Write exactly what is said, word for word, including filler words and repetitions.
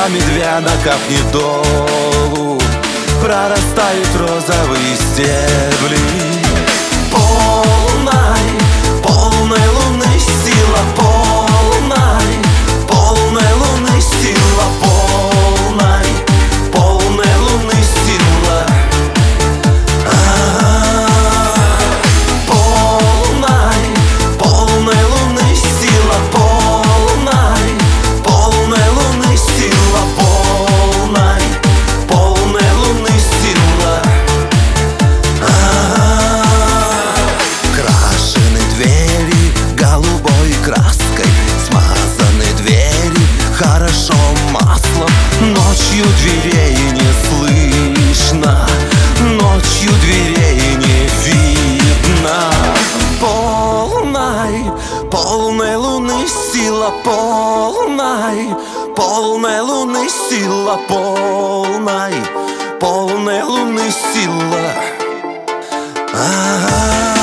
на медвяноков не долу прорастают розовые стебли. Полной, полной луны сила, полной, полной луны сила, полной, полной луны сила. Полной, полной луны сила, полной, полной луны сила, полной, полной луны сила. Крашены двери голубой краской, смазаны двери хорошо маслом. Ночью дверей не слышно, ночью дверей не видно. Полной, полной луны сила, полной, полной луны сила, полной, полной луны сила. А-а-а.